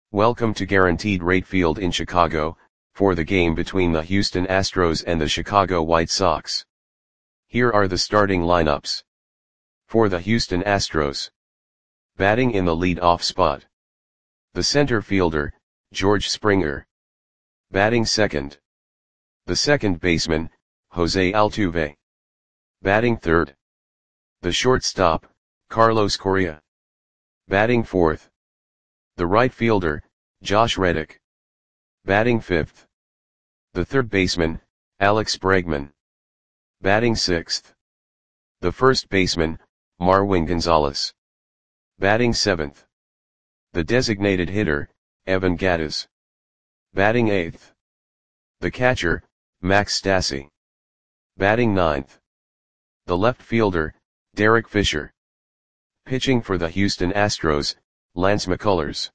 Welcome to Guaranteed Rate Field in Chicago, for the game between the Houston Astros and the Chicago White Sox. Here are the starting lineups. For the Houston Astros. Batting in the lead-off spot. The center fielder, George Springer. Batting second. The second baseman, Jose Altuve. Batting third. The shortstop, Carlos Correa. Batting fourth. The right fielder, Josh Reddick. Batting fifth. The third baseman, Alex Bregman. Batting sixth. The first baseman, Marwin Gonzalez. Batting seventh. The designated hitter, Evan Gattis. Batting eighth. The catcher, Max Stassi. Batting ninth. The left fielder, Derek Fisher. Pitching for the Houston Astros, Lance McCullers.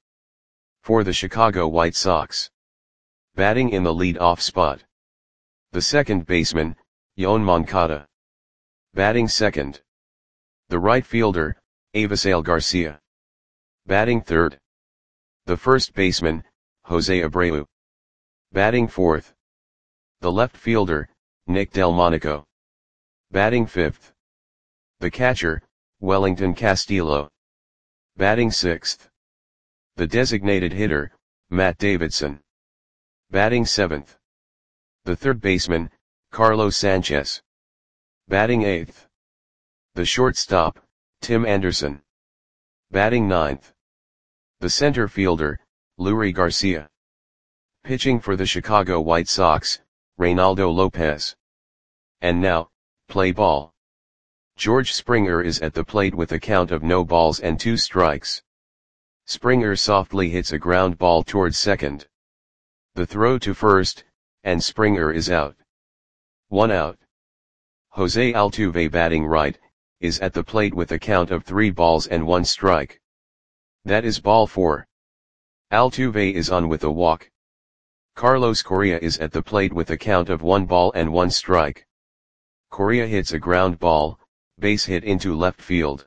For the Chicago White Sox. Batting in the lead-off spot. The second baseman, Yoan Moncada. Batting second. The right fielder, Avisail Garcia. Batting third. The first baseman, Jose Abreu. Batting fourth. The left fielder, Nick Delmonico. Batting fifth. The catcher, Wellington Castillo. Batting sixth. The designated hitter, Matt Davidson. Batting seventh. The third baseman, Carlos Sanchez. Batting eighth. The shortstop, Tim Anderson. Batting ninth. The center fielder, Leury Garcia. Pitching for the Chicago White Sox, Reynaldo Lopez. And now, play ball. George Springer is at the plate with a count of no balls and 2 strikes. Springer softly hits a ground ball towards second. The throw to first, and Springer is out. 1 out. Jose Altuve, batting right, is at the plate with a count of 3 balls and 1 strike. That is ball 4. Altuve is on with a walk. Carlos Correa is at the plate with a count of 1 ball and 1 strike. Correa hits a ground ball, base hit into left field.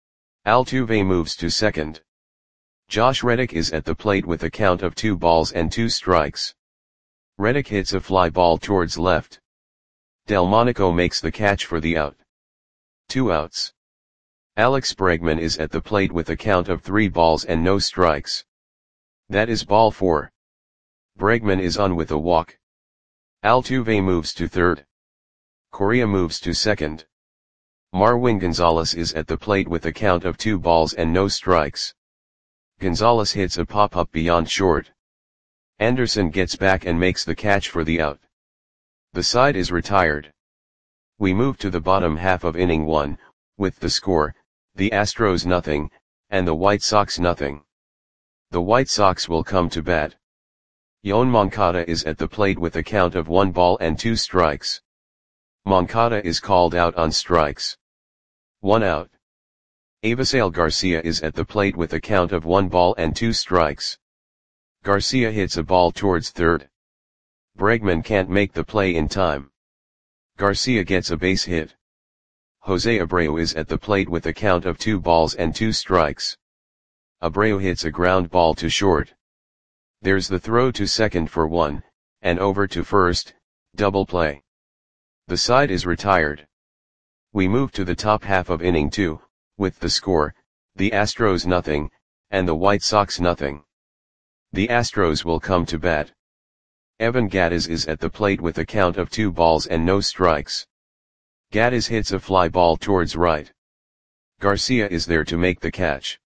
Altuve moves to second. Josh Reddick is at the plate with a count of 2 balls and 2 strikes. Reddick hits a fly ball towards left. Delmonico makes the catch for the out. 2 outs. Alex Bregman is at the plate with a count of 3 balls and no strikes. That is ball 4. Bregman is on with a walk. Altuve moves to third. Correa moves to second. Marwin Gonzalez is at the plate with a count of 2 balls and no strikes. Gonzalez hits a pop-up beyond short. Anderson gets back and makes the catch for the out. The side is retired. We move to the bottom half of inning 1, with the score, the Astros 0, and the White Sox 0. The White Sox will come to bat. Yoan Moncada is at the plate with a count of 1 ball and 2 strikes. Moncada is called out on strikes. 1 out. Avisail Garcia is at the plate with a count of 1 ball and 2 strikes. Garcia hits a ball towards third. Bregman can't make the play in time. Garcia gets a base hit. Jose Abreu is at the plate with a count of 2 balls and 2 strikes. Abreu hits a ground ball to short. There's the throw to second for 1, and over to first, double play. The side is retired. We move to the top half of inning 2, with the score, the Astros 0, and the White Sox 0. The Astros will come to bat. Evan Gattis is at the plate with a count of 2 balls and no strikes. Gattis hits a fly ball towards right. Garcia is there to make the catch.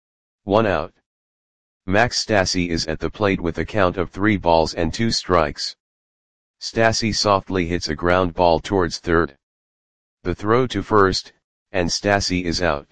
1 out. Max Stassi is at the plate with a count of 3 balls and 2 strikes. Stassi softly hits a ground ball towards third. The throw to first, and Stassi is out.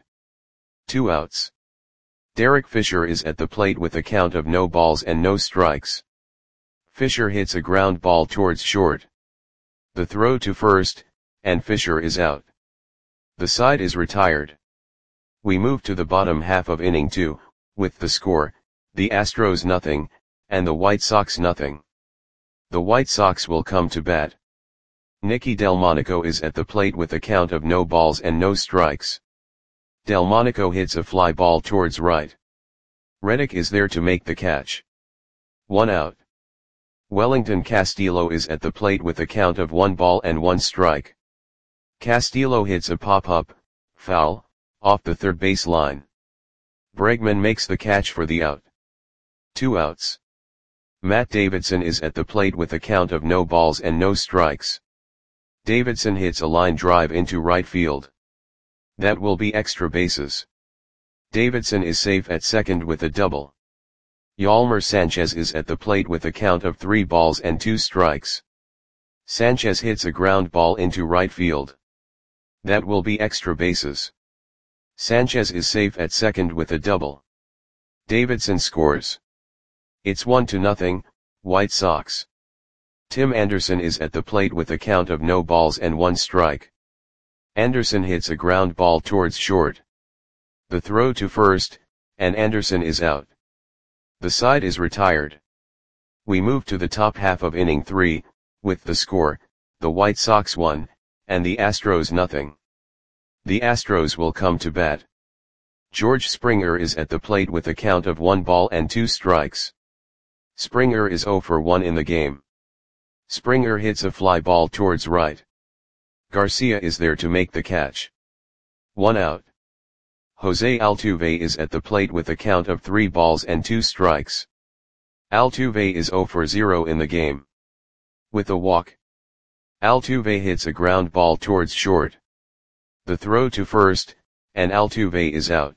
2 outs. Derek Fisher is at the plate with a count of no balls and no strikes. Fisher hits a ground ball towards short. The throw to first, and Fisher is out. The side is retired. We move to the bottom half of inning 2, with the score, the Astros 0, and the White Sox 0. The White Sox will come to bat. Nicky Delmonico is at the plate with a count of no balls and no strikes. Delmonico hits a fly ball towards right. Reddick is there to make the catch. 1 out. Wellington Castillo is at the plate with a count of 1 ball and 1 strike. Castillo hits a pop-up, foul, off the third base line. Bregman makes the catch for the out. 2 outs. Matt Davidson is at the plate with a count of no balls and no strikes. Davidson hits a line drive into right field. That will be extra bases. Davidson is safe at second with a double. Yolmer Sanchez is at the plate with a count of 3 balls and 2 strikes. Sanchez hits a ground ball into right field. That will be extra bases. Sanchez is safe at second with a double. Davidson scores. It's 1-0, White Sox. Tim Anderson is at the plate with a count of no balls and 1 strike. Anderson hits a ground ball towards short. The throw to first, and Anderson is out. The side is retired. We move to the top half of inning 3, with the score, the White Sox 1, and the Astros 0. The Astros will come to bat. George Springer is at the plate with a count of 1 ball and 2 strikes. Springer is 0 for 1 in the game. Springer hits a fly ball towards right. Garcia is there to make the catch. 1 out. Jose Altuve is at the plate with a count of 3 balls and 2 strikes. Altuve is 0 for 0 in the game. With a walk. Altuve hits a ground ball towards short. The throw to first, and Altuve is out.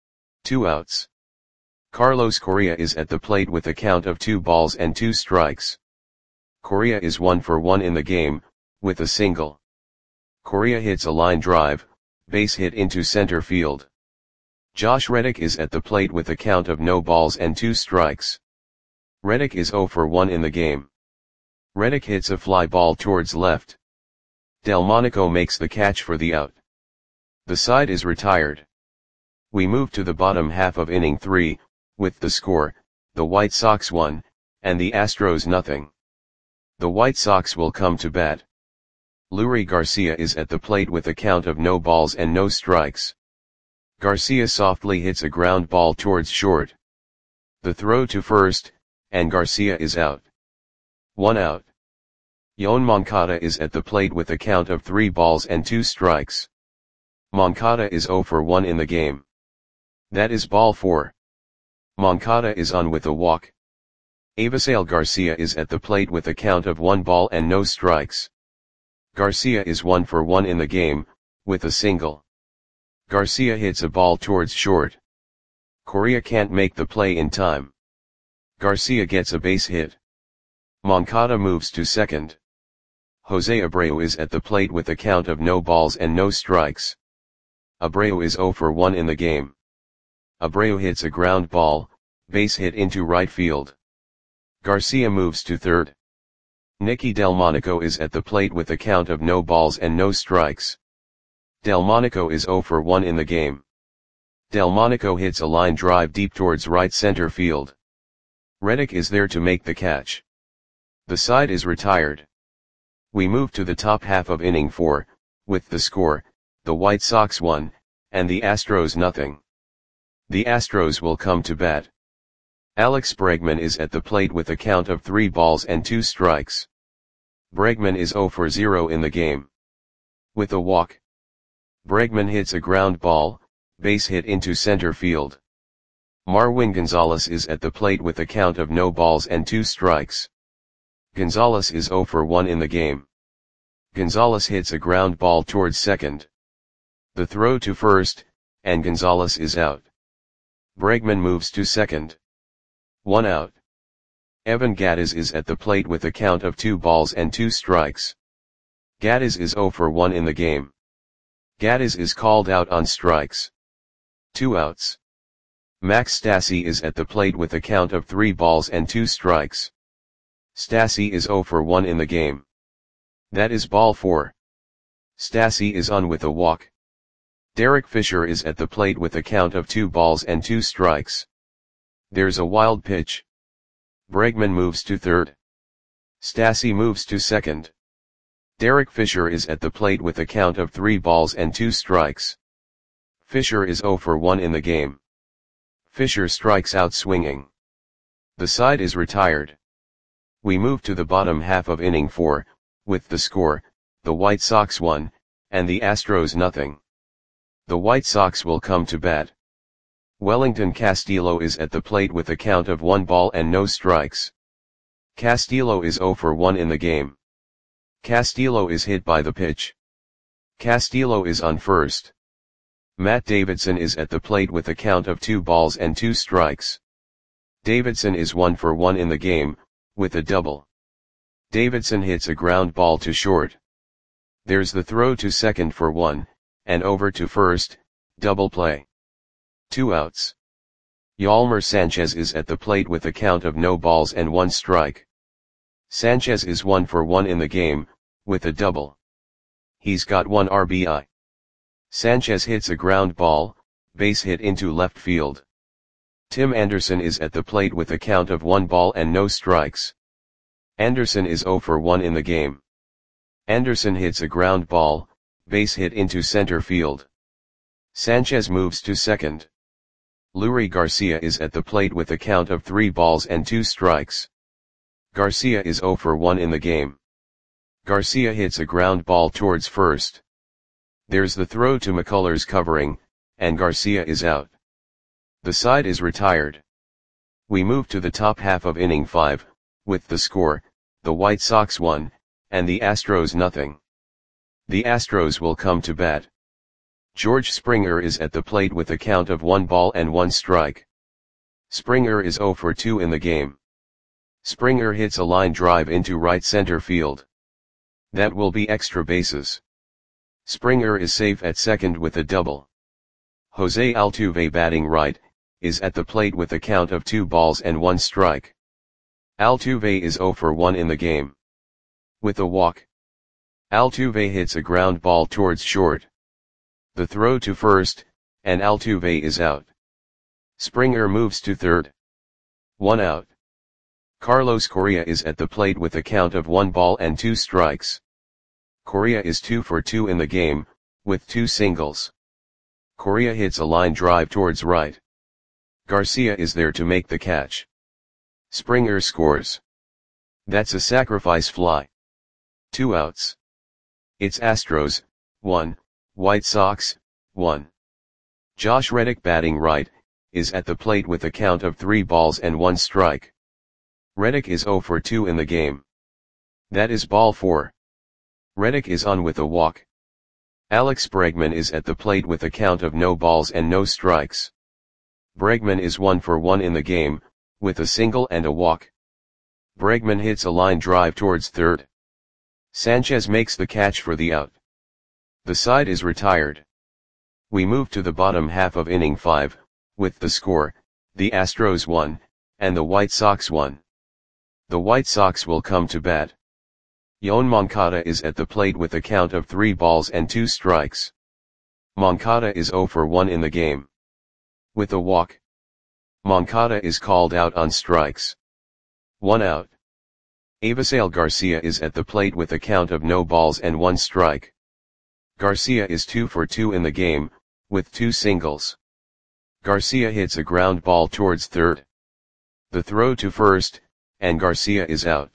2 outs. Carlos Correa is at the plate with a count of 2 balls and 2 strikes. Correa is 1 for 1 in the game, with a single. Correa hits a line drive, base hit into center field. Josh Reddick is at the plate with a count of no balls and 2 strikes. Reddick is 0 for 1 in the game. Reddick hits a fly ball towards left. Delmonico makes the catch for the out. The side is retired. We move to the bottom half of inning 3, with the score, the White Sox 1, and the Astros 0. The White Sox will come to bat. Leury Garcia is at the plate with a count of no balls and no strikes. Garcia softly hits a ground ball towards short. The throw to first, and Garcia is out. 1 out. Yoan Moncada is at the plate with a count of 3 balls and 2 strikes. Moncada is 0 for 1 in the game. That is ball 4. Moncada is on with a walk. Avisail Garcia is at the plate with a count of 1 ball and no strikes. Garcia is 1 for 1 in the game, with a single. Garcia hits a ball towards short. Correa can't make the play in time. Garcia gets a base hit. Moncada moves to second. Jose Abreu is at the plate with a count of no balls and no strikes. Abreu is 0 for 1 in the game. Abreu hits a ground ball, base hit into right field. Garcia moves to third. Nicky Delmonico is at the plate with a count of no balls and no strikes. Delmonico is 0 for 1 in the game. Delmonico hits a line drive deep towards right center field. Reddick is there to make the catch. The side is retired. We move to the top half of inning 4, with the score, the White Sox 1, and the Astros 0. The Astros will come to bat. Alex Bregman is at the plate with a count of 3 balls and 2 strikes. Bregman is 0 for 0 in the game. With a walk. Bregman hits a ground ball, base hit into center field. Marwin Gonzalez is at the plate with a count of no balls and 2 strikes. Gonzalez is 0 for 1 in the game. Gonzalez hits a ground ball towards second. The throw to first, and Gonzalez is out. Bregman moves to second. 1 out. Evan Gattis is at the plate with a count of 2 balls and 2 strikes. Gattis is 0 for 1 in the game. Gattis is called out on strikes. 2 outs. Max Stassi is at the plate with a count of 3 balls and 2 strikes. Stassi is 0 for 1 in the game. That is ball 4. Stassi is on with a walk. Derek Fisher is at the plate with a count of 2 balls and 2 strikes. There's a wild pitch. Bregman moves to third. Stassi moves to second. Derek Fisher is at the plate with a count of 3 balls and 2 strikes. Fisher is 0 for 1 in the game. Fisher strikes out swinging. The side is retired. We move to the bottom half of inning 4, with the score, the White Sox 1, and the Astros nothing. The White Sox will come to bat. Wellington Castillo is at the plate with a count of 1 ball and no strikes. Castillo is 0 for 1 in the game. Castillo is hit by the pitch. Castillo is on first. Matt Davidson is at the plate with a count of 2 balls and 2 strikes. Davidson is 1 for 1 in the game, with a double. Davidson hits a ground ball to short. There's the throw to second for 1, and over to first, double play. 2 outs. Yolmer Sanchez is at the plate with a count of no balls and 1 strike. Sanchez is 1 for 1 in the game, with a double. He's got 1 RBI. Sanchez hits a ground ball, base hit into left field. Tim Anderson is at the plate with a count of 1 ball and no strikes. Anderson is 0 for 1 in the game. Anderson hits a ground ball, base hit into center field. Sanchez moves to second. Leury Garcia is at the plate with a count of 3 balls and 2 strikes. Garcia is 0 for 1 in the game. Garcia hits a ground ball towards first. There's the throw to McCullers covering, and Garcia is out. The side is retired. We move to the top half of inning 5, with the score, the White Sox 1, and the Astros nothing. The Astros will come to bat. George Springer is at the plate with a count of 1 ball and 1 strike. Springer is 0 for 2 in the game. Springer hits a line drive into right center field. That will be extra bases. Springer is safe at second with a double. Jose Altuve, batting right, is at the plate with a count of 2 balls and 1 strike. Altuve is 0 for 1 in the game. With a walk. Altuve hits a ground ball towards short. The throw to first, and Altuve is out. Springer moves to third. 1 out. Carlos Correa is at the plate with a count of 1 ball and 2 strikes. Correa is 2 for 2 in the game, with 2 singles. Correa hits a line drive towards right. Garcia is there to make the catch. Springer scores. That's a sacrifice fly. 2 outs. It's Astros, 1, White Sox, 1. Josh Reddick, batting right, is at the plate with a count of 3 balls and 1 strike. Reddick is 0 for 2 in the game. That is ball 4. Reddick is on with a walk. Alex Bregman is at the plate with a count of no balls and no strikes. Bregman is 1 for 1 in the game, with a single and a walk. Bregman hits a line drive towards third. Sanchez makes the catch for the out. The side is retired. We move to the bottom half of inning 5, with the score, the Astros 1, and the White Sox 1. The White Sox will come to bat. Yoan Moncada is at the plate with a count of 3 balls and 2 strikes. Moncada is 0 for 1 in the game. With a walk. Moncada is called out on strikes. 1 out. Avisail Garcia is at the plate with a count of no balls and 1 strike. Garcia is 2 for 2 in the game, with 2 singles. Garcia hits a ground ball towards third. The throw to first, and Garcia is out.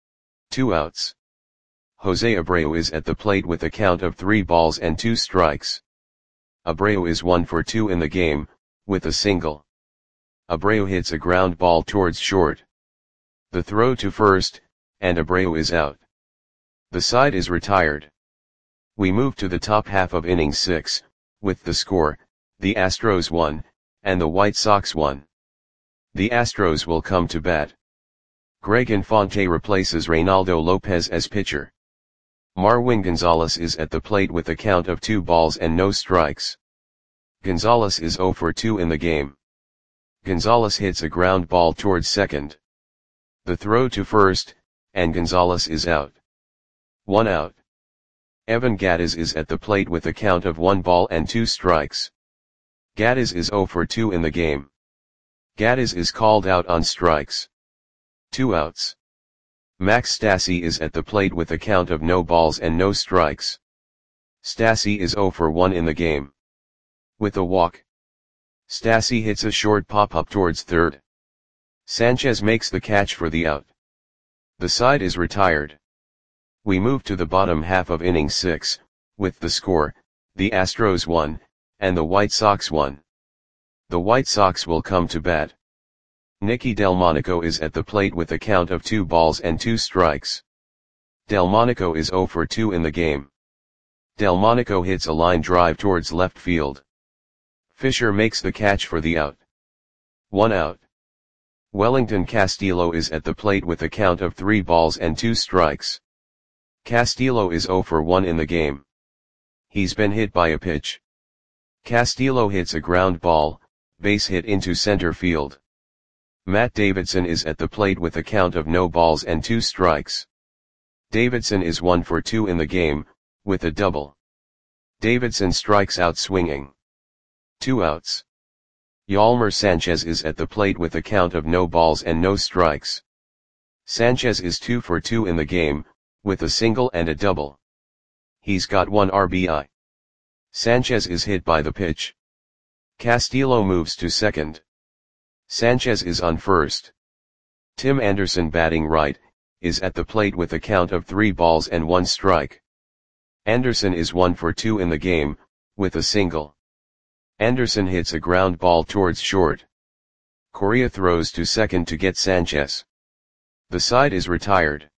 2 outs. Jose Abreu is at the plate with a count of 3 balls and 2 strikes. Abreu is 1 for 2 in the game, with a single. Abreu hits a ground ball towards short. The throw to first, and Abreu is out. The side is retired. We move to the top half of inning 6, with the score, the Astros 1, and the White Sox 1. The Astros will come to bat. Greg Infante replaces Reynaldo Lopez as pitcher. Marwin Gonzalez is at the plate with a count of 2 balls and no strikes. Gonzalez is 0 for 2 in the game. Gonzalez hits a ground ball towards second. The throw to first, and Gonzalez is out. 1 out. Evan Gattis is at the plate with a count of 1 ball and 2 strikes. Gattis is 0 for 2 in the game. Gattis is called out on strikes. 2 outs. Max Stassi is at the plate with a count of no balls and no strikes. Stassi is 0 for 1 in the game. With a walk. Stassi hits a short pop-up towards third. Sanchez makes the catch for the out. The side is retired. We move to the bottom half of inning 6, with the score, the Astros won, and the White Sox won. The White Sox will come to bat. Nicky Delmonico is at the plate with a count of 2 balls and 2 strikes. Delmonico is 0 for 2 in the game. Delmonico hits a line drive towards left field. Fisher makes the catch for the out. 1 out. Wellington Castillo is at the plate with a count of 3 balls and 2 strikes. Castillo is 0 for 1 in the game. He's been hit by a pitch. Castillo hits a ground ball, base hit into center field. Matt Davidson is at the plate with a count of no balls and 2 strikes. Davidson is 1 for 2 in the game, with a double. Davidson strikes out swinging. 2 outs. Yolmer Sanchez is at the plate with a count of no balls and no strikes. Sanchez is 2 for 2 in the game, with a single and a double. He's got 1 RBI. Sanchez is hit by the pitch. Castillo moves to second. Sanchez is on first. Tim Anderson, batting right, is at the plate with a count of 3 balls and 1 strike. Anderson is 1 for 2 in the game, with a single. Anderson hits a ground ball towards short. Correa throws to second to get Sanchez. The side is retired.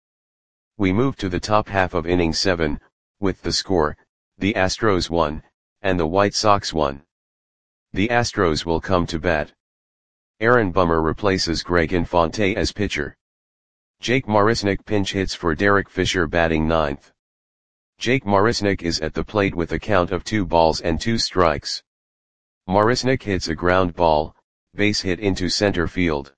We move to the top half of inning 7, with the score, the Astros won, and the White Sox won. The Astros will come to bat. Aaron Bummer replaces Greg Infante as pitcher. Jake Marisnick pinch hits for Derek Fisher, batting ninth. Jake Marisnick is at the plate with a count of 2 balls and 2 strikes. Marisnick hits a ground ball, base hit into center field.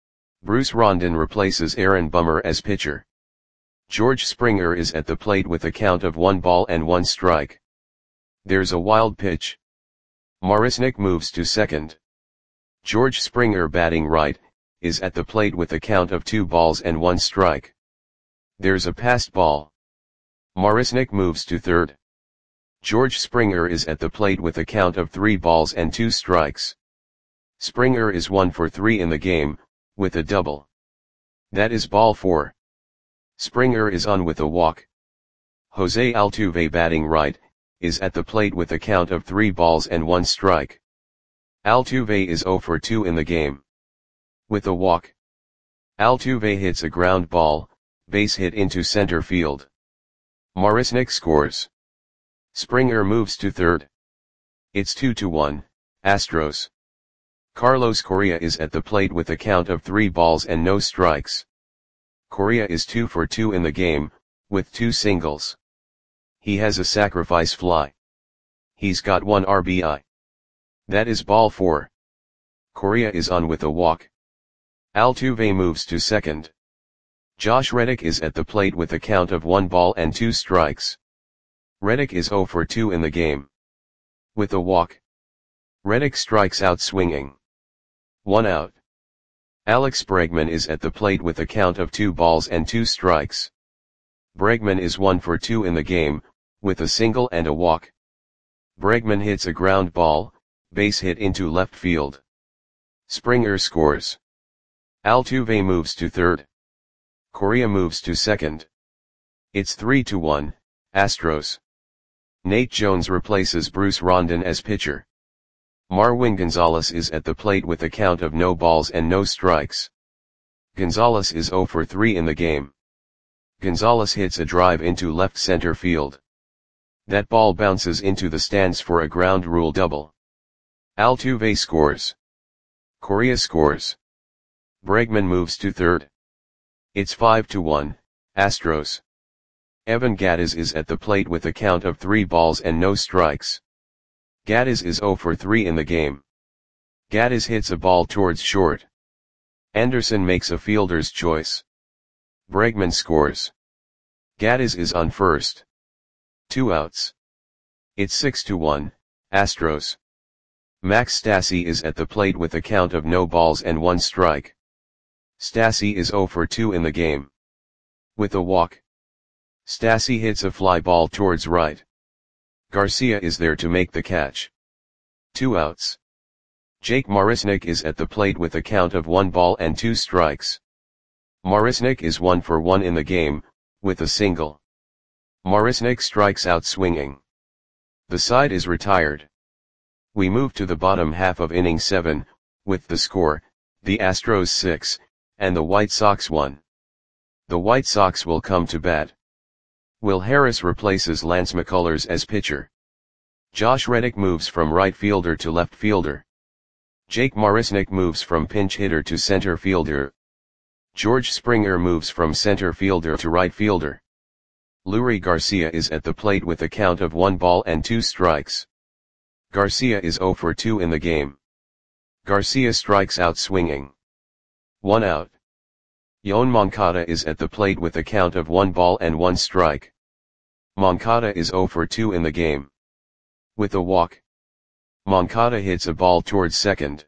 Bruce Rondon replaces Aaron Bummer as pitcher. George Springer is at the plate with a count of 1 ball and 1 strike. There's a wild pitch. Marisnick moves to second. George Springer, batting right, is at the plate with a count of 2 balls and 1 strike. There's a passed ball. Marisnick moves to third. George Springer is at the plate with a count of 3 balls and 2 strikes. Springer is 1 for 3 in the game, with a double. That is ball 4. Springer is on with a walk. Jose Altuve, batting right, is at the plate with a count of 3 balls and 1 strike. Altuve is 0 for 2 in the game. With a walk. Altuve hits a ground ball, base hit into center field. Marisnick scores. Springer moves to third. It's 2-1, Astros. Carlos Correa is at the plate with a count of 3 balls and no strikes. Correa is 2 for 2 in the game, with 2 singles. He has a sacrifice fly. He's got 1 RBI. That is ball 4. Correa is on with a walk. Altuve moves to second. Josh Reddick is at the plate with a count of 1 ball and 2 strikes. Reddick is 0 for 2 in the game. With a walk. Reddick strikes out swinging. 1 out. Alex Bregman is at the plate with a count of 2 balls and 2 strikes. Bregman is 1 for 2 in the game, with a single and a walk. Bregman hits a ground ball, base hit into left field. Springer scores. Altuve moves to third. Correa moves to second. It's 3-1, Astros. Nate Jones replaces Bruce Rondon as pitcher. Marwin Gonzalez is at the plate with a count of no balls and no strikes. Gonzalez is 0 for 3 in the game. Gonzalez hits a drive into left center field. That ball bounces into the stands for a ground rule double. Altuve scores. Correa scores. Bregman moves to third. It's 5-1, Astros. Evan Gattis is at the plate with a count of 3 balls and no strikes. Gattis is 0 for 3 in the game. Gattis hits a ball towards short. Anderson makes a fielder's choice. Bregman scores. Gattis is on first. 2 outs. It's 6-1, Astros. Max Stassi is at the plate with a count of no balls and 1 strike. Stassi is 0 for 2 in the game. With a walk. Stassi hits a fly ball towards right. Garcia is there to make the catch. 2 outs. Jake Marisnick is at the plate with a count of 1 ball and 2 strikes. Marisnick is 1 for 1 in the game, with a single. Marisnick strikes out swinging. The side is retired. We move to the bottom half of inning 7, with the score, the Astros 6, and the White Sox 1. The White Sox will come to bat. Will Harris replaces Lance McCullers as pitcher. Josh Reddick moves from right fielder to left fielder. Jake Marisnick moves from pinch hitter to center fielder. George Springer moves from center fielder to right fielder. Leury Garcia is at the plate with a count of 1 ball and 2 strikes. Garcia is 0 for 2 in the game. Garcia strikes out swinging. 1 out. Yoan Moncada is at the plate with a count of 1 ball and 1 strike. Moncada is 0 for 2 in the game. With a walk. Moncada hits a ball towards second.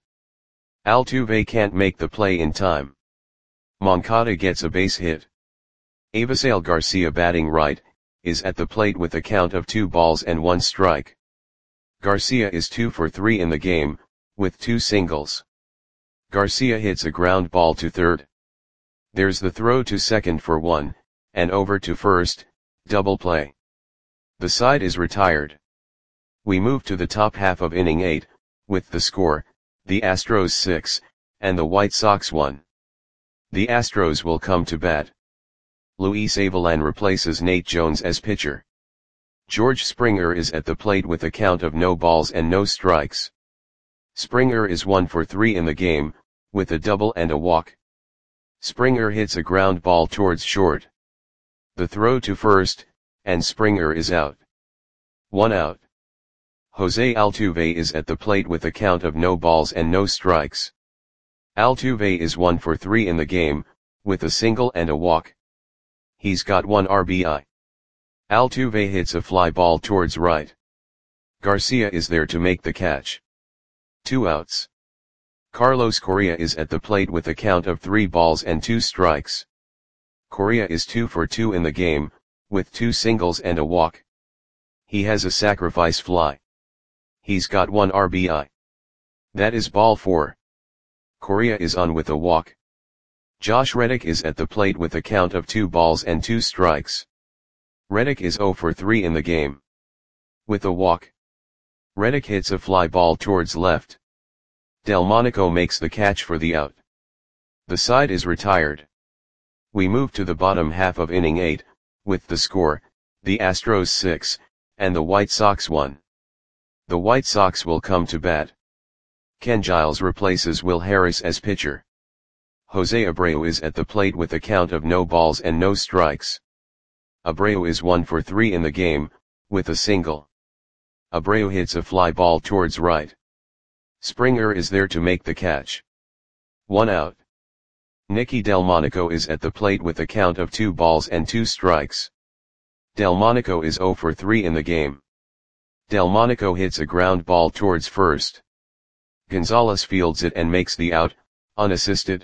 Altuve can't make the play in time. Moncada gets a base hit. Avisail Garcia, batting right, is at the plate with a count of 2 balls and 1 strike. Garcia is 2 for 3 in the game, with 2 singles. Garcia hits a ground ball to third. There's the throw to second for 1, and over to first, double play. The side is retired. We move to the top half of inning 8, with the score, the Astros 6, and the White Sox 1. The Astros will come to bat. Luis Avilan replaces Nate Jones as pitcher. George Springer is at the plate with a count of no balls and no strikes. Springer is 1 for 3 in the game, with a double and a walk. Springer hits a ground ball towards short. The throw to first, and Springer is out. 1 out. Jose Altuve is at the plate with a count of no balls and no strikes. Altuve is 1 for 3 in the game, with a single and a walk. He's got 1 RBI. Altuve hits a fly ball towards right. Garcia is there to make the catch. 2 outs. Carlos Correa is at the plate with a count of 3 balls and 2 strikes. Correa is 2 for 2 in the game, with 2 singles and a walk. He has a sacrifice fly. He's got 1 RBI. That is ball 4. Correa is on with a walk. Josh Reddick is at the plate with a count of 2 balls and 2 strikes. Reddick is 0 for 3 in the game. With a walk. Reddick hits a fly ball towards left. Delmonico makes the catch for the out. The side is retired. We move to the bottom half of inning 8, with the score, the Astros 6, and the White Sox 1. The White Sox will come to bat. Ken Giles replaces Will Harris as pitcher. Jose Abreu is at the plate with a count of no balls and no strikes. Abreu is 1 for 3 in the game, with a single. Abreu hits a fly ball towards right. Springer is there to make the catch. 1 out. Nicky Delmonico is at the plate with a count of 2 balls and 2 strikes. Delmonico is 0 for 3 in the game. Delmonico hits a ground ball towards first. Gonzalez fields it and makes the out, unassisted.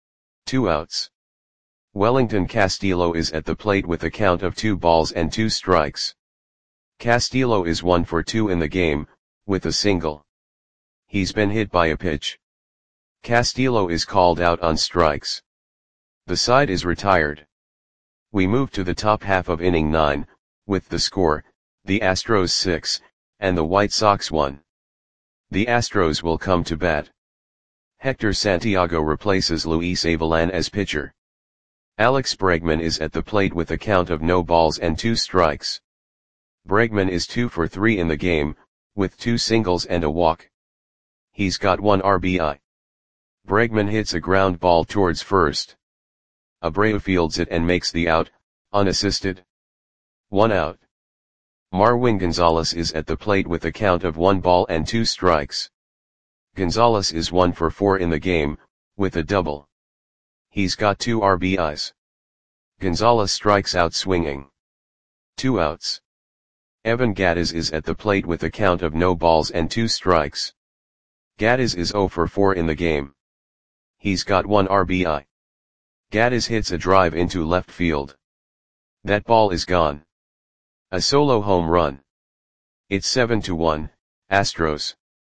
2 outs. Wellington Castillo is at the plate with a count of 2 balls and 2 strikes. Castillo is 1 for 2 in the game, with a single. He's been hit by a pitch. Castillo is called out on strikes. The side is retired. We move to the top half of inning 9, with the score, the Astros 6, and the White Sox 1. The Astros will come to bat. Hector Santiago replaces Luis Avilan as pitcher. Alex Bregman is at the plate with a count of no balls and 2 strikes. Bregman is 2 for 3 in the game, with 2 singles and a walk. He's got 1 RBI. Bregman hits a ground ball towards first. Abreu fields it and makes the out, unassisted. 1 out. Marwin Gonzalez is at the plate with a count of 1 ball and 2 strikes. Gonzalez is 1 for 4 in the game, with a double. He's got 2 RBIs. Gonzalez strikes out swinging. 2 outs. Evan Gattis is at the plate with a count of no balls and 2 strikes. Gattis is 0 for 4 in the game. He's got 1 RBI. Gattis hits a drive into left field. That ball is gone. A solo home run. It's 7-1, Astros.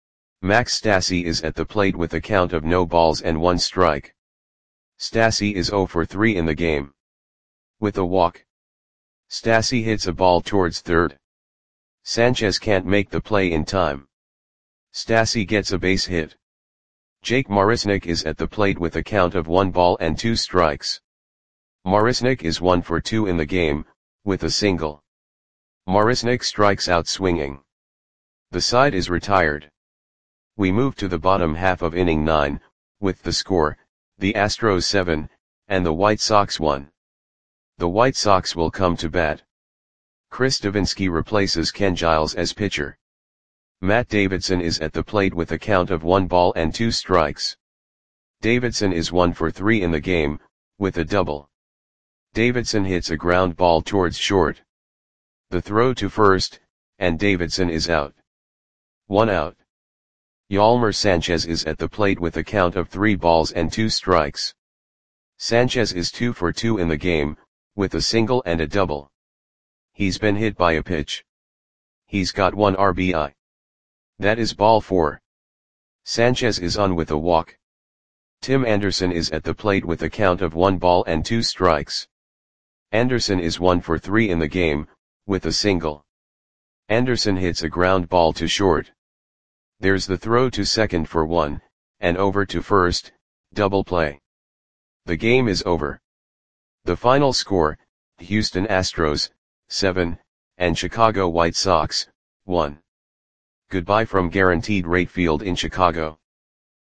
Max Stassi is at the plate with a count of no balls and 1 strike. Stassi is 0 for 3 in the game. With a walk, Stassi hits a ball towards third. Sanchez can't make the play in time. Stassi gets a base hit. Jake Marisnick is at the plate with a count of 1 ball and 2 strikes. Marisnick is 1 for 2 in the game, with a single. Marisnick strikes out swinging. The side is retired. We move to the bottom half of inning 9, with the score, the Astros 7, and the White Sox 1. The White Sox will come to bat. Chris Devenski replaces Ken Giles as pitcher. Matt Davidson is at the plate with a count of 1 ball and 2 strikes. Davidson is 1 for 3 in the game, with a double. Davidson hits a ground ball towards short. The throw to first, and Davidson is out. 1 out. Yolmer Sanchez is at the plate with a count of 3 balls and 2 strikes. Sanchez is 2 for 2 in the game, with a single and a double. He's been hit by a pitch. He's got 1 RBI. That is ball 4. Sanchez is on with a walk. Tim Anderson is at the plate with a count of 1 ball and 2 strikes. Anderson is 1 for 3 in the game, with a single. Anderson hits a ground ball to short. There's the throw to second for 1, and over to first, double play. The game is over. The final score, Houston Astros, 7, and Chicago White Sox, 1. Goodbye from Guaranteed Rate Field in Chicago.